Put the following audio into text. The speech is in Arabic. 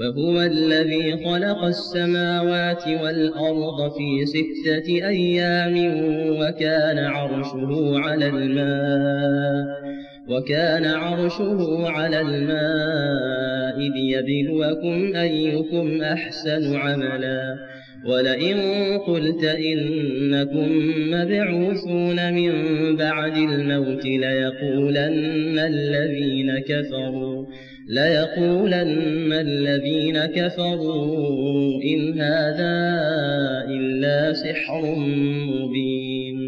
وهو الذي خلق السماوات والأرض في 6 أيام وكان عرشه على الماء ليبلوكم أيكم أحسن عملا ولئن قلت إنكم مبعوثون من بعد الموت ليقولن الذين كفروا إن هذا إلا سحر مبين